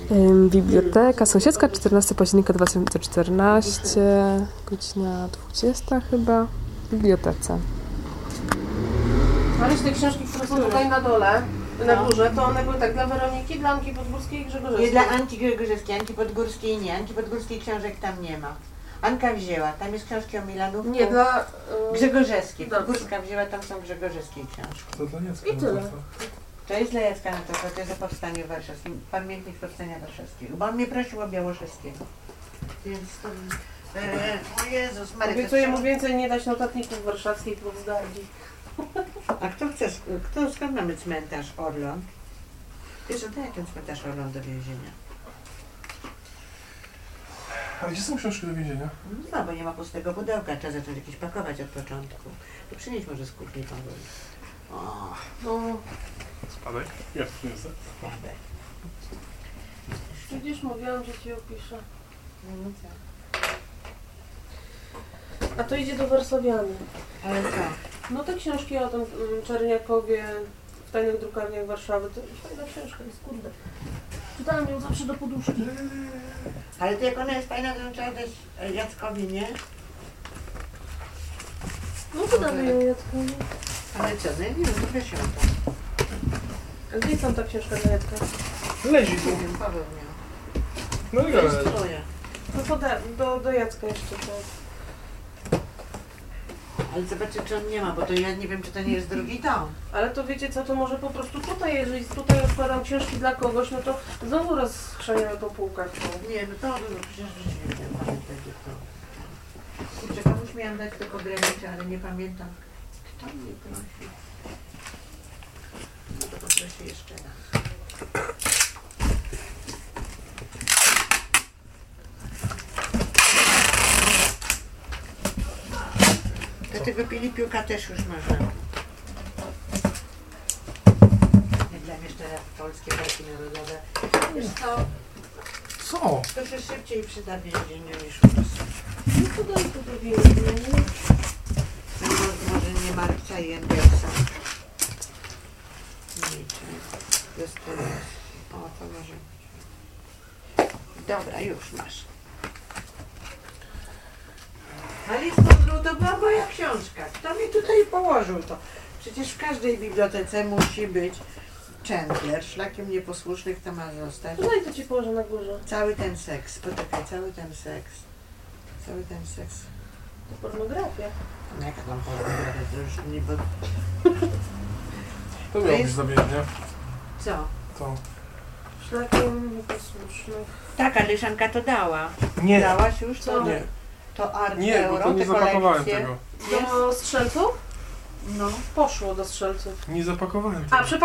Biblioteka Sąsiedzka, 14 października 2014, godzina 20 chyba, w bibliotece. Maryś, te książki, które są tutaj na dole, na górze, to one były tak dla Weroniki, dla Anki Podgórskiej i Grzegorzewskiej. Nie dla Anki Grzegorzewskiej, Anki Podgórskiej nie. Anki Podgórskiej książek tam nie ma. Anka wzięła, tam jest książki o Milanówku. Nie, dla... Grzegorzewskiej. Dobrze. Podgórska wzięła, tam są Grzegorzewskie książki. To dla Jacka. I tyle. To jest dla Jacka na to jest o powstaniu warszawskim, pamiętnik powstania warszawskiego, bo on mnie prosił o Białoszewskiego. Więc to... o Jezus Maria. Obiecuję mu więcej nie dać notatników warszawskich plus Dargi. A skąd mamy cmentarz Orląt? Wiesz, oddaj ten cmentarz Orląt do więzienia. A gdzie są książki do więzienia? No, bo nie ma pustego pudełka, trzeba zacząć jakieś pakować od początku. To przynieś może z kuchni powoli. O, No, Spadek? Ja przyniosę. spadek. widzisz, mówiłam, że ci opiszę. No co? A to idzie do Warszawiany. Ale co? No te książki o tym Czerniakowie w tajnych drukarniach Warszawy, to fajna książka jest, kurde. Czytałam ją zawsze do poduszki. Ale to jak ona jest fajna, to trzeba dać Jackowi, nie? No to damy ją Jackowi. Ale co? No ja nie wiem, to weź ją tam. A gdzie jest tam ta książka dla Jacka? Lezi tu. Nie wiem, Paweł miał. No i To jest leży. twoja. No to do Jacka jeszcze to. Ale zobaczcie, czy on nie ma, bo to ja nie wiem, czy to nie jest drugi dom. Ale to wiecie co, to może po prostu tutaj, jeżeli tutaj odkładam książki dla kogoś, no to znowu rozchrzaniamy po półkach. No. Nie, no to no przecież nie wiem, pamiętaj gdzie to. Kurczę, komuś miałam dać tylko granicze, ale nie pamiętam. Kto mnie prosi? No to poproszę jeszcze raz. Do tego Filipiuka też już można. Nie dla mnie jeszcze raz polskie parki narodowe. Wiesz co? Co? To się szybciej przyda w więzieniu niż u nas. No to daj to do więzienia. Może nie Marksa i Engelsa. O, to może być. Dobra, już masz. Ale to była moja książka. Kto mi tutaj położył to? Przecież w każdej bibliotece musi być Chandler. Szlakiem nieposłusznych to ma zostać. To daj to ci położę na górze. Cały ten seks. Poczekaj, cały ten seks. Cały ten seks. To pornografia. No jak tam pornografia, to już nie... To miał być zabiegnie. Co? To. Szlakiem nieposłusznych. Tak, ale Szanka to dała. Nie. Dałaś już to? Nie. To Art Nie, bo Euro, to nie te zapakowałem kolekcje. tego. Do strzelców? No. Poszło do strzelców. Nie zapakowałem tego. A,